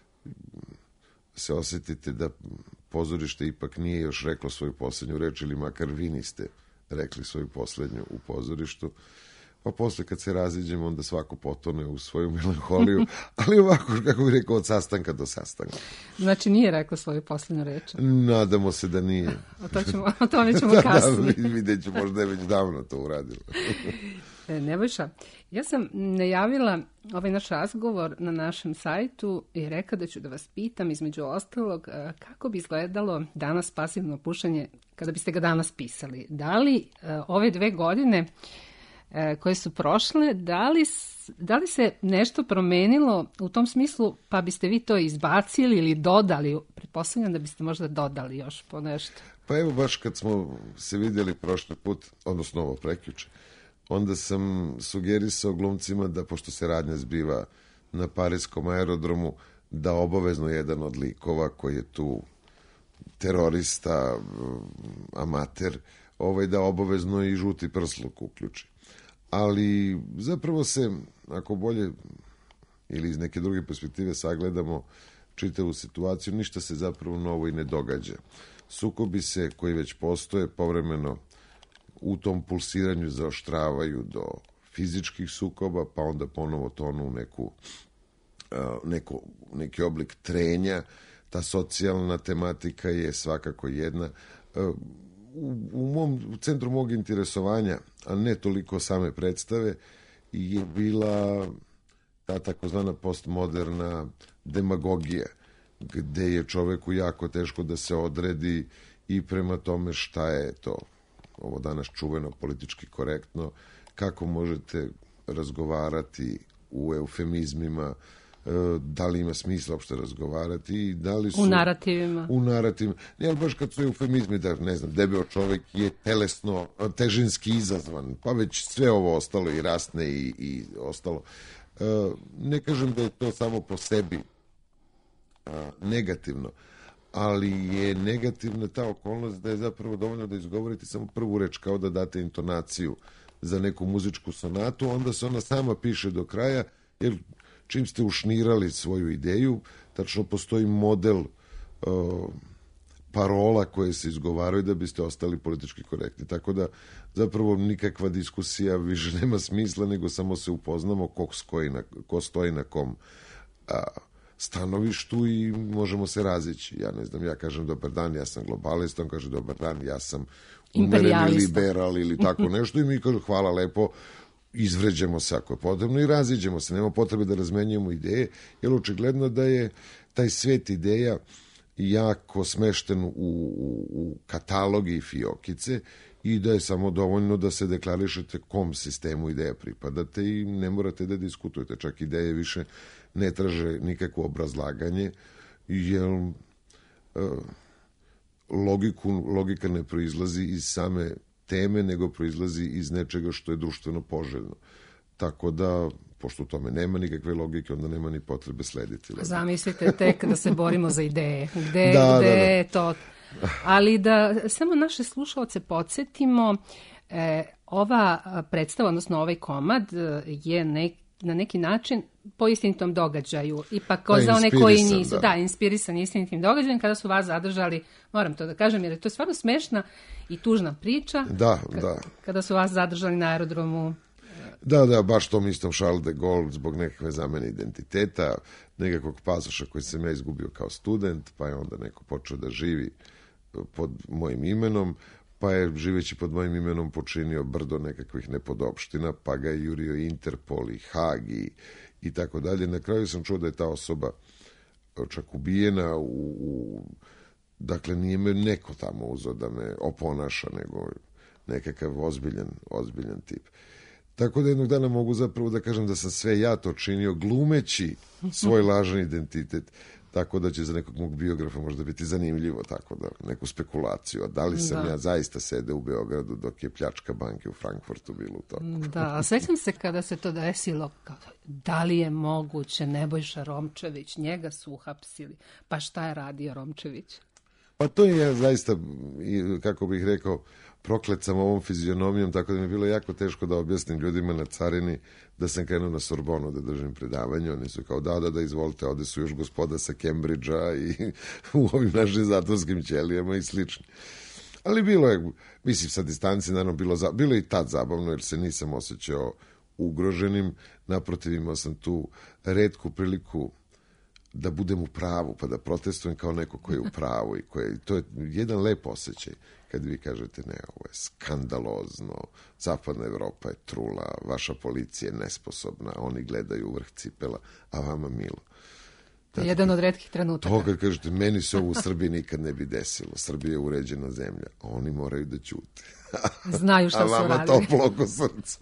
se osjetite da pozorište ipak nije još reklo svoju poslednju reč ili makar vi niste rekli svoju poslednju u pozorištu. Pa posle kad se raziđemo onda svako potone u svoju melanholiju, ali ovako, kako bih rekao, od sastanka do sastanka. Znači nije rekla svoju poslednju reč? Nadamo se da nije. O, to ćemo, o tome ćemo kasnije. Da, vidjet ću, možda je već davno to uradilo. Nebojša, ja sam najavila ovaj naš razgovor na našem sajtu i rekla da ću da vas pitam između ostalog kako bi izgledalo danas pasivno pušenje kada biste ga danas pisali. Da li ove dve godine koje su prošle, da li, da li se nešto promenilo u tom smislu, pa biste vi to izbacili ili dodali? Pretpostavljam da biste možda dodali još po nešto. Pa evo, baš kad smo se vidjeli prošli put, odnosno ovo prekjuče, onda sam sugerisao glumcima da, pošto se radnja zbiva na parijskom aerodromu, da obavezno jedan od likova koji je tu terorista, amater, ovaj, da obavezno i žuti prsluk uključi. Ali zapravo se, ako bolje ili iz neke druge perspektive sagledamo čitavu situaciju, ništa se zapravo novo i ne događa. Sukobi se, koji već postoje, povremeno u tom pulsiranju zaoštravaju do fizičkih sukoba, pa onda ponovo tonu u neku, neku, neki oblik trenja. Ta socijalna tematika je svakako jedna. U, u mom u centru mog interesovanja, a ne toliko same predstave, je bila ta takozvana postmoderna demagogija, gde je čoveku jako teško da se odredi i prema tome šta je to, ovo danas čuveno, politički korektno, kako možete razgovarati u eufemizmima, da li ima smisla uopšte razgovarati i da li su... U narativima. U narativima. Ne, ali baš kad su eufemizmi, da ne znam, debeo čovek je telesno, težinski izazvan, pa već sve ovo ostalo i rasne i, i ostalo. Ne kažem da je to samo po sebi negativno, ali je negativna ta okolnost da je zapravo dovoljno da izgovorite samo prvu reč, kao da date intonaciju za neku muzičku sonatu, onda se ona sama piše do kraja, jer čim ste ušnirali svoju ideju, tačno postoji model uh, parola koje se izgovaraju da biste ostali politički korektni. Tako da zapravo nikakva diskusija više nema smisla, nego samo se upoznamo ko stoji na, ko stoji na kom a, stanovištu i možemo se razići. Ja ne znam, ja kažem dobar dan, ja sam globalist, on kaže dobar dan, ja sam umereni liberal ili tako nešto i mi kažemo hvala lepo, izvređemo se ako je potrebno i raziđemo se. Nema potrebe da razmenjujemo ideje, jer očigledno da je taj svet ideja jako smešten u, u, u katalogi i fiokice i da je samo dovoljno da se deklarišete kom sistemu ideja pripadate i ne morate da diskutujete. Čak ideje više ne traže nikakvo obrazlaganje, jer uh, logiku, logika ne proizlazi iz same teme, nego proizlazi iz nečega što je društveno poželjno. Tako da, pošto u tome nema nikakve logike, onda nema ni potrebe slediti. Zamislite tek da se borimo za ideje. Gde, da, gde da, da. je to? Ali da samo naše slušalce podsjetimo, e, ova predstava, odnosno ovaj komad je nek, na neki način po istinitom događaju. Ipak pa, za one koji nisu. Da. da, inspirisan istinitim događajem, kada su vas zadržali, moram to da kažem, jer je to stvarno smešna i tužna priča. Da, kada, da. Kada su vas zadržali na aerodromu. Da, da, baš tom istom Charles de Gaulle zbog nekakve zamene identiteta, nekakvog pasoša koji sam ja izgubio kao student, pa je onda neko počeo da živi pod mojim imenom, pa je živeći pod mojim imenom počinio brdo nekakvih nepodopština, pa ga je jurio Interpol i Hag i, i tako dalje. Na kraju sam čuo da je ta osoba čak ubijena u, u dakle nije me neko tamo uzeo da me oponaša, nego nekakav ozbiljan, ozbiljan tip. Tako da jednog dana mogu zapravo da kažem da sam sve ja to činio glumeći svoj lažan identitet, tako da će za nekog mog biografa možda biti zanimljivo, tako da neku spekulaciju. A da li sam da. ja zaista sede u Beogradu dok je pljačka banke u Frankfurtu bilo u toku? Da, sećam se kada se to desilo, da li je moguće Nebojša Romčević, njega su uhapsili, pa šta je radio Romčević? Pa to je zaista, kako bih rekao, proklet sam ovom fizionomijom, tako da mi je bilo jako teško da objasnim ljudima na carini da sam krenuo na Sorbonu da držim predavanje. Oni su kao da, da, da, izvolite, ovde su još gospoda sa Cambridgea i u ovim našim zatvorskim ćelijama i slično. Ali bilo je, mislim, sa distanci, naravno, bilo, za, bilo je i tad zabavno, jer se nisam osjećao ugroženim. Naprotiv, imao sam tu retku priliku da budem u pravu, pa da protestujem kao neko ko je u pravu i koje, to je jedan lep osjećaj kad vi kažete ne, ovo je skandalozno, zapadna Evropa je trula, vaša policija je nesposobna, oni gledaju u vrh cipela, a vama milo. To je jedan od retkih trenutaka. To kad kažete, meni se ovo u Srbiji nikad ne bi desilo, Srbija je uređena zemlja, a oni moraju da ćute. Znaju šta su radili. A vama toplo oko srca.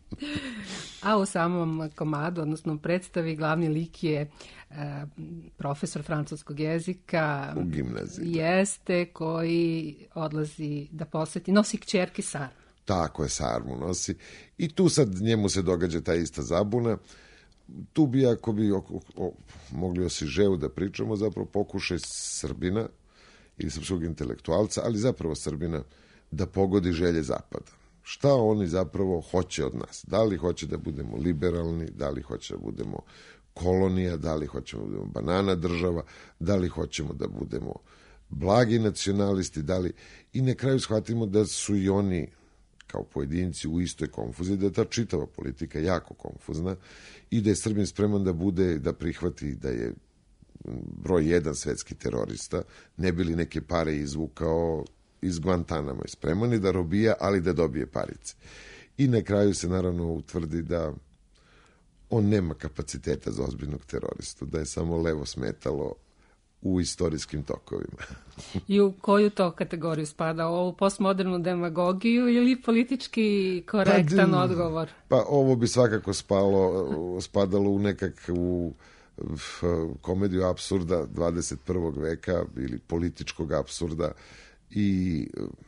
A u samom komadu, odnosno predstavi, glavni lik je e, profesor francuskog jezika. U gimnaziji. Jeste, koji odlazi da poseti, nosi kćerki sarmu. Tako je, sarmu nosi. I tu sad njemu se događa ta ista zabuna. Tu bi, ako bi o, o, mogli o Sižeu da pričamo, zapravo pokušaj Srbina ili srpskog intelektualca, ali zapravo Srbina da pogodi želje Zapada. Šta oni zapravo hoće od nas? Da li hoće da budemo liberalni, da li hoće da budemo kolonija, da li hoćemo da budemo banana država, da li hoćemo da budemo blagi nacionalisti, da li... I na kraju shvatimo da su i oni kao pojedinci u istoj konfuziji, da je ta čitava politika jako konfuzna i da je Srbin spreman da bude, da prihvati da je broj jedan svetski terorista, ne bi li neke pare izvukao iz Guantanama, spreman je da robija, ali da dobije parice. I na kraju se naravno utvrdi da on nema kapaciteta za ozbiljnog teroristu, da je samo levo smetalo u istorijskim tokovima. I u koju to kategoriju spada? Ovu postmodernu demagogiju ili politički korektan pa, odgovor? Pa ovo bi svakako spalo, spadalo u nekakvu komediju apsurda dvadeset prvog veka ili političkog apsurda i,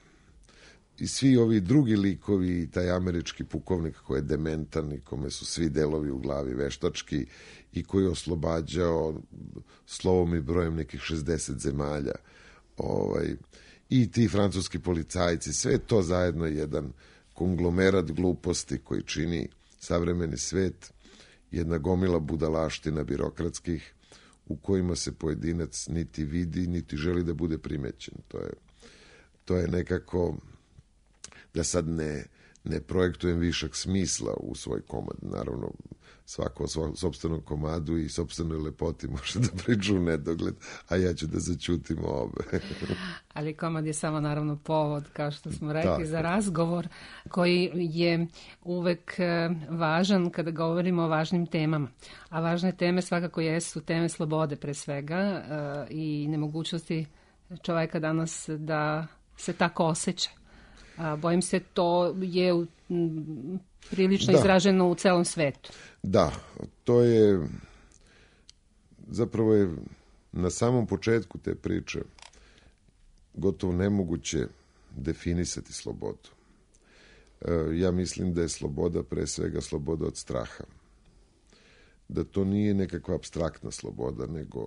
i svi ovi drugi likovi i taj američki pukovnik koji je dementan i kome su svi delovi u glavi veštački i koji je oslobađao slovom i brojem nekih šezdeset zemalja. Ovaj, i ti francuski policajci, sve to zajedno je jedan konglomerat gluposti koji čini savremeni svet, jedna gomila budalaština birokratskih u kojima se pojedinac niti vidi, niti želi da bude primećen. To je, to je nekako, da sad ne, ne projektujem višak smisla u svoj komad. Naravno, svako o svom sopstvenom komadu i sopstvenoj lepoti može da priča u nedogled, a ja ću da začutim obe. Ali komad je samo naravno povod, kao što smo rekli, Tako. za razgovor koji je uvek važan kada govorimo o važnim temama. A važne teme svakako jesu teme slobode pre svega i nemogućnosti čoveka danas da se tako osjeća. A, bojim se to je u, m, prilično Da. izraženo u celom svetu. Da, to je zapravo je na samom početku te priče gotovo nemoguće definisati slobodu. E, ja mislim da je sloboda pre svega sloboda od straha. Da to nije nekakva apstraktna sloboda, nego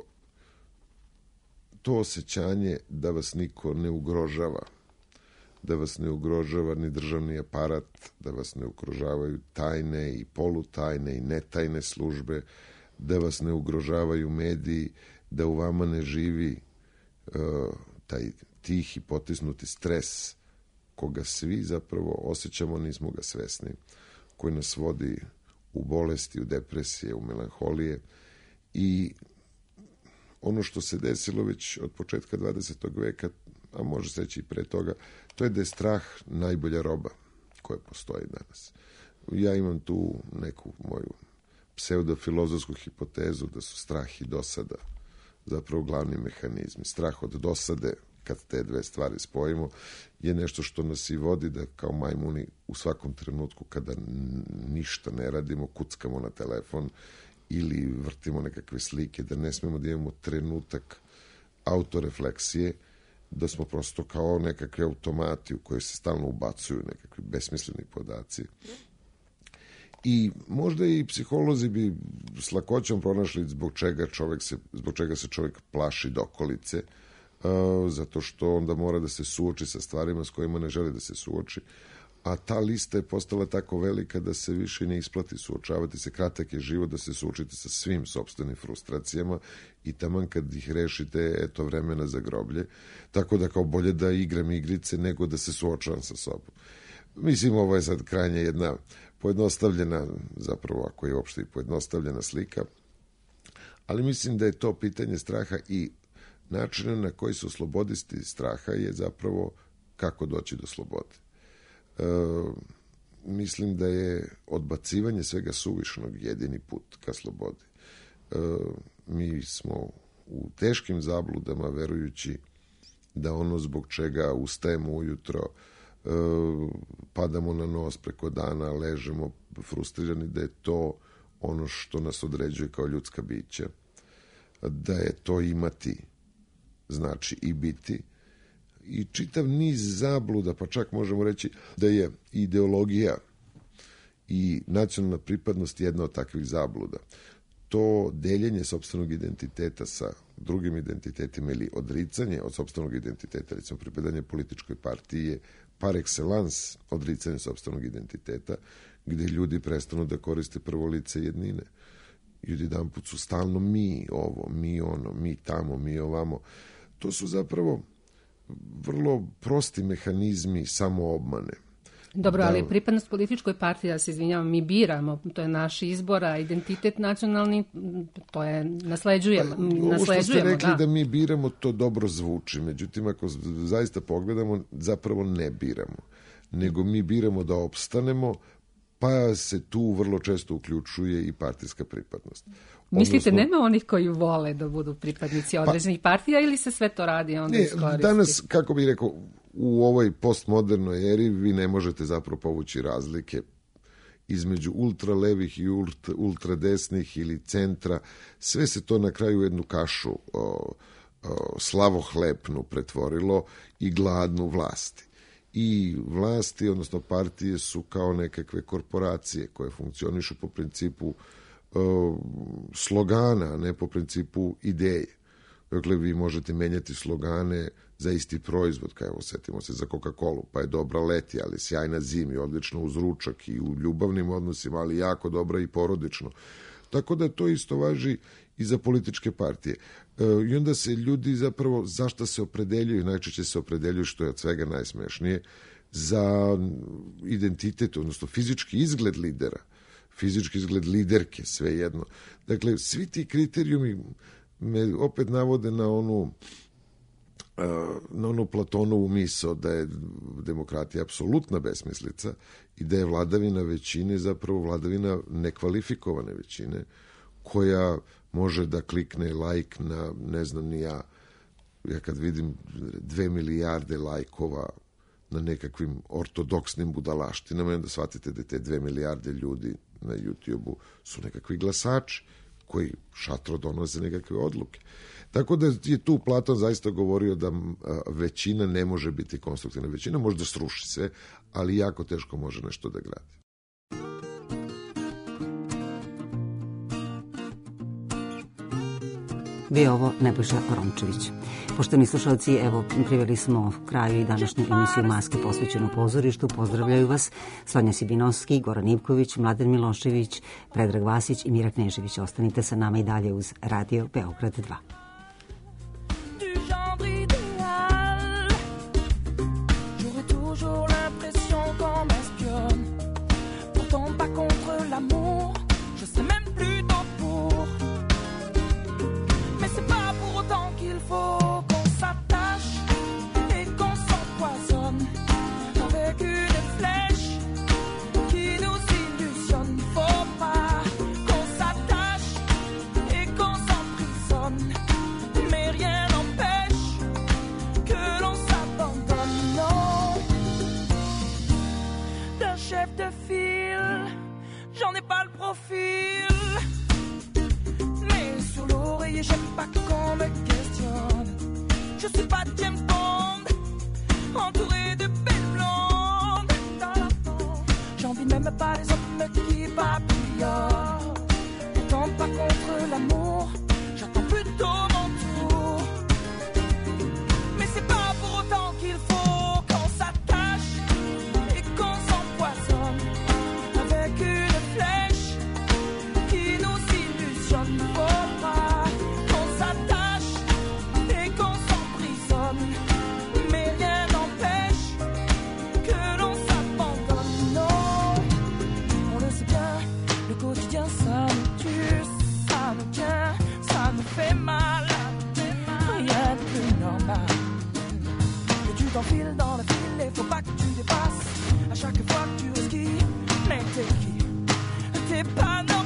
to osjećanje da vas niko ne ugrožava, da vas ne ugrožava ni državni aparat, da vas ne ugrožavaju tajne i polutajne i netajne službe, da vas ne ugrožavaju mediji, da u vama ne živi uh, taj tih i potisnuti stres koga svi zapravo osjećamo, nismo ga svesni, koji nas vodi u bolesti, u depresije, u melanholije. I ono što se desilo već od početka dvadesetog veka, a može se reći i pre toga, to je da je strah najbolja roba koja postoji danas. Ja imam tu neku moju pseudofilozofsku hipotezu da su strah i dosada zapravo glavni mehanizmi. Strah od dosade, kad te dve stvari spojimo, je nešto što nas i vodi da kao majmuni u svakom trenutku kada ništa ne radimo, kuckamo na telefon ili vrtimo nekakve slike, da ne smemo da imamo trenutak autorefleksije, da smo prosto kao nekakve automati u koje se stalno ubacuju nekakvi besmisleni podaci. I možda i psiholozi bi s lakoćom pronašli zbog čega, čovjek se, zbog čega se čovjek plaši dokolice, uh, zato što onda mora da se suoči sa stvarima s kojima ne želi da se suoči. A ta lista je postala tako velika da se više ne isplati suočavati se. Kratak je život da se suočite sa svim sopstvenim frustracijama i taman kad ih rešite, eto vremena za groblje. Tako da kao bolje da igram igrice nego da se suočavam sa sobom. Mislim, ovo je sad krajnje jedna pojednostavljena, zapravo ako je uopšte i pojednostavljena slika, ali mislim da je to pitanje straha i načina na koji su slobodisti straha je zapravo kako doći do slobode. E, mislim da je odbacivanje svega suvišnog jedini put ka slobodi. E, mi smo u teškim zabludama verujući da ono zbog čega ustajemo ujutro, e, padamo na nos preko dana, ležemo frustrirani, da je to ono što nas određuje kao ljudska bića, da je to imati znači i biti. I čitav niz zabluda, pa čak možemo reći da je ideologija i nacionalna pripadnost jedna od takvih zabluda. To deljenje sopstvenog identiteta sa drugim identitetima ili odricanje od sopstvenog identiteta, recimo pripadanje političkoj partiji, je par excellence odricanje sopstvenog identiteta, gde ljudi prestanu da koriste prvo lice jednine. Ljudi jedan put su stalno mi ovo, mi ono, mi tamo, mi ovamo. To su zapravo vrlo prosti mehanizmi samoobmane. Dobro, da, ali pripadnost političkoj partiji, ja se izvinjavam, mi biramo, to je naš izbor, a identitet nacionalni, to je nasleđujemo. Pa, ovo nasleđujemo, što ste rekli da. da mi biramo, to dobro zvuči. Međutim, ako zaista pogledamo, zapravo ne biramo. Nego mi biramo da opstanemo, pa se tu vrlo često uključuje i partijska pripadnost. Mislite, Odnosno, nema onih koji vole da budu pripadnici određenih pa, partija ili se sve to radi onda ne, iskoristi? Danas, kako bih rekao, u ovoj postmodernoj eri vi ne možete zapravo povući razlike između ultralevih i ultra, ultradesnih ili centra, sve se to na kraju u jednu kašu o, o, slavohlepnu pretvorilo i gladnu vlasti. I vlasti, odnosno partije, su kao nekakve korporacije koje funkcionišu po principu o, slogana, a ne po principu ideje. Dakle, vi možete menjati slogane za isti proizvod, kao evo, setimo se za Coca-Colu, pa je dobra leti, ali sjajna zimi, odlično uz ručak i u ljubavnim odnosima, ali jako dobra i porodično. Tako da to isto važi i za političke partije. E, I onda se ljudi zapravo, zašto se opredeljuju, najčešće se opredeljuju, što je od svega najsmešnije, za identitet, odnosno fizički izgled lidera, fizički izgled liderke, svejedno. Dakle, svi ti kriterijumi me opet navode na onu na onu Platonovu misao da je demokratija apsolutna besmislica i da je vladavina većine zapravo vladavina nekvalifikovane većine koja može da klikne like na, ne znam ni ja, ja kad vidim dve milijarde lajkova na nekakvim ortodoksnim budalaštinama, onda shvatite da te dve milijarde ljudi na YouTube-u su nekakvi glasači koji šatro donose nekakve odluke. Tako da je tu Platon zaista govorio da većina ne može biti konstruktivna. Većina može da sruši sve, ali jako teško može nešto da gradi. Bio ovo Nebojša Rončević. Poštovni slušalci, evo, priveli smo kraju i današnju emisiju Maske posvećenu pozorištu. Pozdravljaju vas Sonja Sibinovski, Goran Ivković, Mladen Milošević, Predrag Vasić i Mira Knežević. Ostanite sa nama i dalje uz Radio Beograd dva. J'en ai pas le profil, mais sur l'oreiller j'aime pas qu'on me questionne. Je suis pas James Bond, entouré de belles blondes. J'envie même pas les hommes qui papillonnent. Pourtant pas contre l'amour, j'attends plutôt mon tour. Mais c'est pas pour autant qu'il faut qu'on s'attache et qu'on s'empoisonne avec une flèche qui nous illusionne. Faut pas qu'on s'attache et qu'on s'emprisonne, mais rien n'empêche que l'on s'abandonne. Non, on le sait bien, le quotidien ça nous tue, ça nous tient, ça nous fait mal. Rien de plus normal. Que tu t'enfiles dans la file et faut pas que tu dépasses. À chaque fois que tu esquives, mais t'es qui? T'es pas normal.